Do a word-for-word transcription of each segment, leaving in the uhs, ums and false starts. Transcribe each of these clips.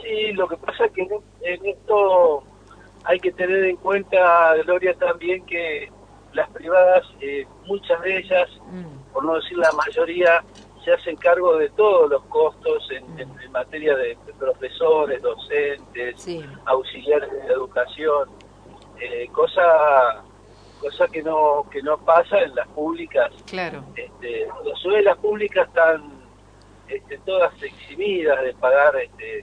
Sí, lo que pasa es que en, en esto hay que tener en cuenta, Gloria, también que las privadas, eh, muchas de ellas, Mm, por no decir la mayoría, se hacen cargo de todos los costos en, en, mm, en materia de, de profesores, docentes, sí, auxiliares de educación, eh, cosa cosa que no que no pasa en las públicas. claro. Este, a su vez las públicas están este, todas eximidas de pagar este,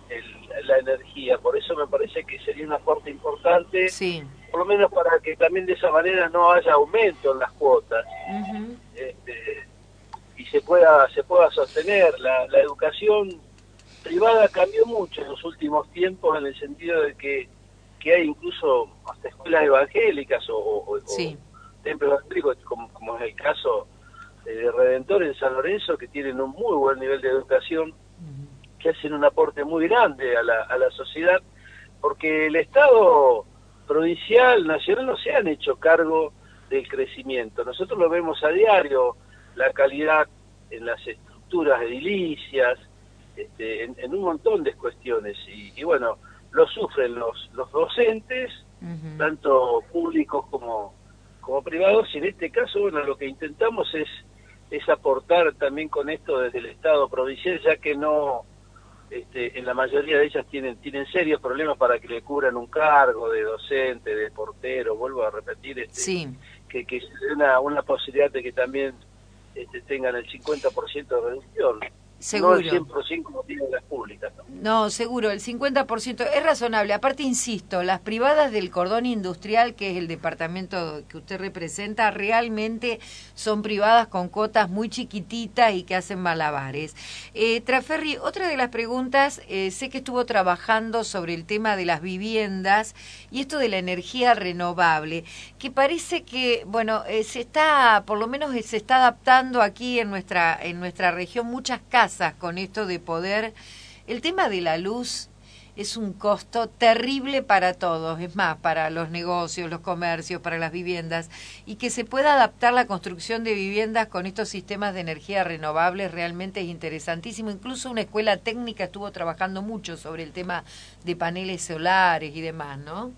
el, la energía, por eso me parece que sería un aporte importante, Sí. por lo menos para que también de esa manera no haya aumento en las cuotas, Ujú, este, y se pueda se pueda sostener. La, la educación privada cambió mucho en los últimos tiempos, en el sentido de que, que hay incluso hasta escuelas evangélicas o, o, o sí. templos evangélicos, como, como es el caso de Redentor en San Lorenzo, que tienen un muy buen nivel de educación, Ujú, que hacen un aporte muy grande a la, a la sociedad, porque el Estado provincial, nacional, no se han hecho cargo del crecimiento. Nosotros lo vemos a diario, la calidad en las estructuras edilicias, este, en, en un montón de cuestiones, y, y bueno, lo sufren los, los docentes, ujú. tanto públicos como, como privados, y en este caso, bueno, lo que intentamos es, es aportar también con esto desde el Estado provincial, ya que no, este, en la mayoría de ellas tienen tienen serios problemas para que le cubran un cargo de docente, de portero, vuelvo a repetir, este, Sí. que, que se dé una, una posibilidad de que también este, tengan el cincuenta por ciento de reducción, no el Seguro. cien por ciento como tienen las públicas, ¿no? No, seguro, el cincuenta por ciento es razonable. Aparte, insisto, las privadas del cordón industrial, que es el departamento que usted representa, realmente son privadas con cotas muy chiquititas y que hacen malabares. Eh, Traferri, otra de las preguntas, eh, sé que estuvo trabajando sobre el tema de las viviendas y esto de la energía renovable, que parece que, bueno, eh, se está, por lo menos eh, se está adaptando aquí en nuestra, en nuestra región muchas casas con esto de poder. El tema de la luz es un costo terrible para todos, es más, para los negocios, los comercios, para las viviendas, y que se pueda adaptar la construcción de viviendas con estos sistemas de energía renovables realmente es interesantísimo. Incluso una escuela técnica estuvo trabajando mucho sobre el tema de paneles solares y demás, ¿no?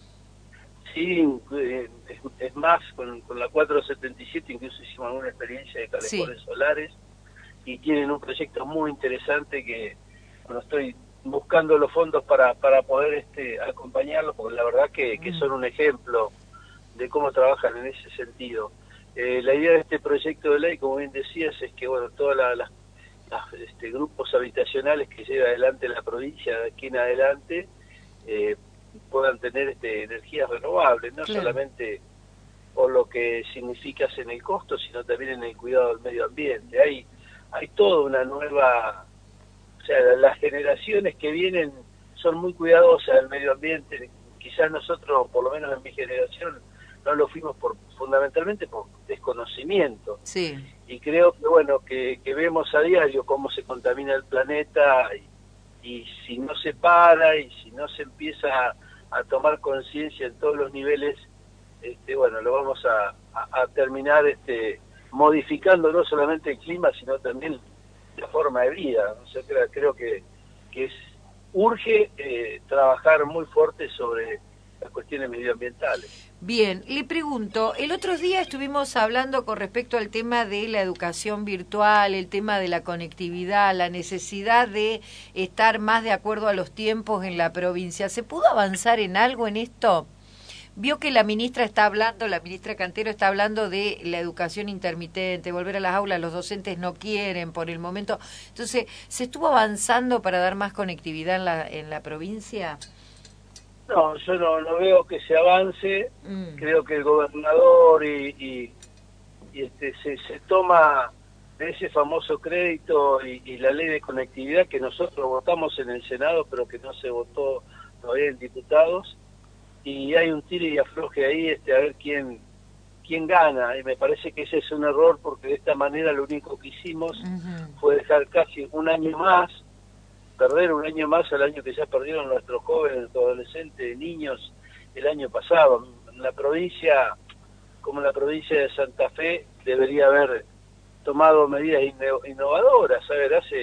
Sí, eh, es, es más, con, con la cuatrocientos setenta y siete incluso hicimos alguna experiencia de Sí. calefores solares, y tienen un proyecto muy interesante que, bueno, estoy buscando los fondos para, para poder este, acompañarlos, porque la verdad que, que Mm, son un ejemplo de cómo trabajan en ese sentido. Eh, la idea de este proyecto de ley, como bien decías, es que, bueno, todos la, la, las este, grupos habitacionales que lleva adelante la provincia de aquí en adelante eh, puedan tener este, energías renovables, no claro. solamente por lo que significas en el costo, sino también en el cuidado del medio ambiente. Hay, hay toda una nueva, o sea, las generaciones que vienen son muy cuidadosas del medio ambiente. Quizás nosotros, por lo menos en mi generación, no lo fuimos por fundamentalmente por desconocimiento. Sí. Y creo que, bueno, que, que vemos a diario cómo se contamina el planeta, y, y si no se para y si no se empieza a, a tomar conciencia en todos los niveles, este, bueno, lo vamos a, a, a terminar este, modificando no solamente el clima, sino también la forma de vida. O sea, creo, creo que, que es urge eh, trabajar muy fuerte sobre las cuestiones medioambientales. Bien, le pregunto, el otro día estuvimos hablando con respecto al tema de la educación virtual, el tema de la conectividad, la necesidad de estar más de acuerdo a los tiempos en la provincia. ¿Se pudo avanzar en algo en esto? Vio que la ministra está hablando, la ministra Cantero está hablando de la educación intermitente, volver a las aulas, los docentes no quieren por el momento. Entonces, ¿se estuvo avanzando para dar más conectividad en la, en la provincia? No, yo no, no veo que se avance. Mm, Creo que el gobernador y, y, y este se, se toma de ese famoso crédito y, y la ley de conectividad que nosotros votamos en el Senado, pero que no se votó todavía en diputados, y hay un tire y afloje ahí, este, a ver quién quién gana, y me parece que ese es un error, porque de esta manera lo único que hicimos ujú, fue dejar casi un año más, perder un año más al año que ya perdieron nuestros jóvenes, adolescentes, niños el año pasado. En la provincia, como la provincia de Santa Fe, debería haber tomado medidas innovadoras. A ver, hace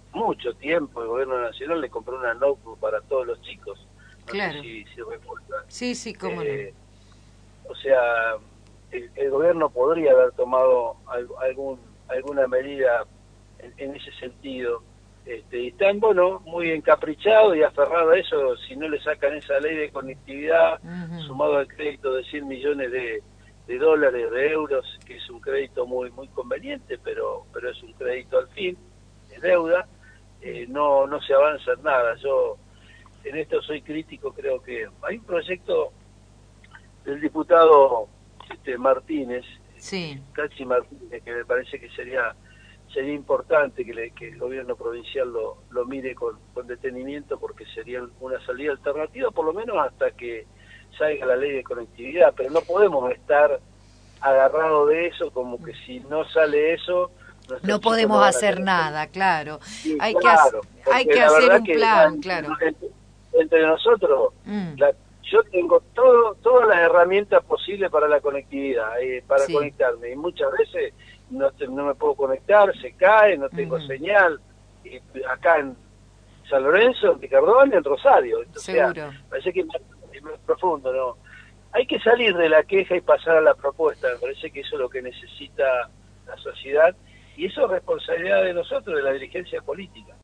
mucho tiempo el gobierno nacional le compró una notebook para todos los chicos. No Claro. sé si, si recuerdan. Sí, sí, cómo Eh, o sea, el, el gobierno podría haber tomado al- algún alguna medida en, en ese sentido. Este, y están, bueno, muy encaprichados y aferrados a eso. Si no le sacan esa ley de conectividad, no. Ujú. sumado al crédito de cien millones de, de dólares, de euros, que es un crédito muy muy conveniente, pero pero es un crédito al fin, es deuda, eh, no no se avanza en nada. Yo en esto soy crítico, creo que hay un proyecto del diputado este, Martínez, Sí. Cachi Martínez, que me parece que sería sería importante que, le, que el gobierno provincial lo, lo mire con, con detenimiento, porque sería una salida alternativa, por lo menos hasta que salga la ley de conectividad, pero no podemos estar agarrados de eso, como que si no sale eso, nuestros No chicos no podemos van a hacer tener... nada, claro. Sí, Hay que, hac- claro, hay porque que la hacer verdad un que plan, ah, claro. entre, entre nosotros, Mm, la, yo tengo todo todas las herramientas posibles para la conectividad, eh, para sí. conectarme, y muchas veces no, te, no me puedo conectar, se cae, no tengo Ujú. señal, y acá en San Lorenzo, en Picardón, en Rosario, o sea, Seguro. parece que es más, es más profundo, ¿no? Hay que salir de la queja y pasar a la propuesta, me parece que eso es lo que necesita la sociedad, y eso es responsabilidad de nosotros, de la dirigencia política.